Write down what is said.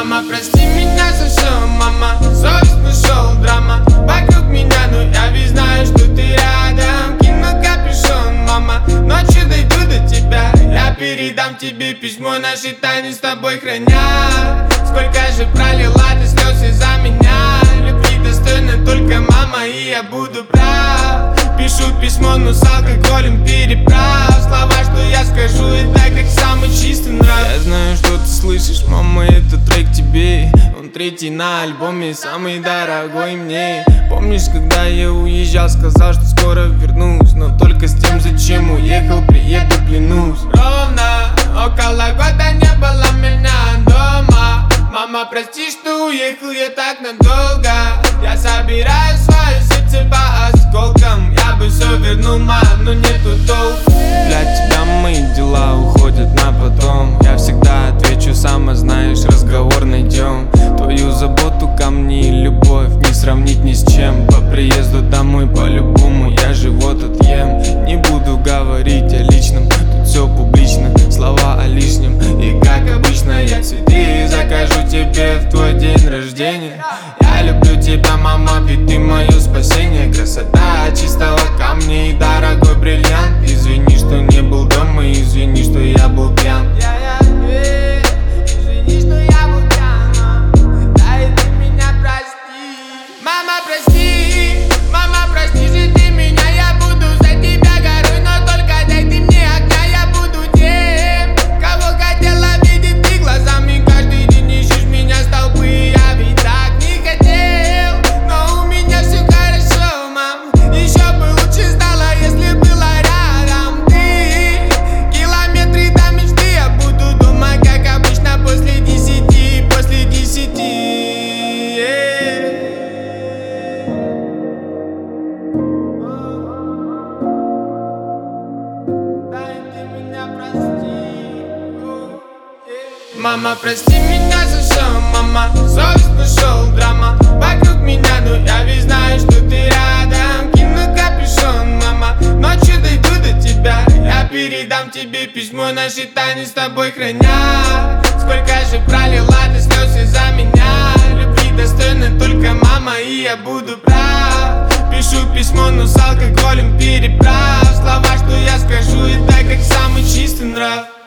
Мама, прости меня за все, мама, совесть нашел, драма вокруг меня, но я ведь знаю, что ты рядом. Кину капюшон, мама, ночью дойду до тебя. Я передам тебе письмо, наши тайны с тобой храня. Сколько же пролила ты слез из-за меня. Любви достойна только мама, и я буду прав. Пишу письмо, но с алкоголем переправ. Слова, что я скажу, это как самый чистый нрав. Я знаю, что ты слышишь, мама, этот трек тебе. Он третий на альбоме, самый дорогой мне. Помнишь, когда я уезжал, сказал, что скоро вернусь, но только с тем, зачем уехал, приеду, клянусь. Ровно около года не было меня дома. Мама, прости, что уехал я так надолго. Я собираю свое сердце по осколкам. Я бы все вернул, мам, но нету толку. Для тебя мои дела уходят на потом. Я всегда отвечу, сама знаешь, разговор найдем. Твою заботу ко мне и любовь не сравнить ни с чем. По приезду домой по-любому я живот отъем. Не буду говорить о личном, тут все публично. Слова о лишнем, и как обычно я цветы закажу тебе в твой день рождения. Я люблю тебя, мама, ведь ты мое спасение. Красота чистого камня и дорогой бриллиант. Извини, что не был дома, извини, что я был пьян. Извини, что я был пьян. Да и ты меня прости. Мама, прости, мама, прости же ты меня. Я буду за тебя горой, но только дай ты мне огня. Я буду тем, кого хотела видеть ты глазами. Каждый день ищешь меня с толпы. Я ведь так не хотел, но у меня все хорошо, мам. Еще бы лучше стало, если была рядом ты. Километры до мечты, я буду дома, как обычно, после 10, после 10. Мама, прости меня за все, мама, совесть нашел, драма вокруг меня, но я ведь знаю, что ты рядом. Кину капюшон, мама, ночью дойду до тебя. Я передам тебе письмо, наши тайны с тобой храня. Сколько же пролила ты слез из-за меня. Любви достойна только мама, и я буду прав. Пишу письмо, но с алкоголем переправ. Слова, что я скажу, это как самый чистый нрав.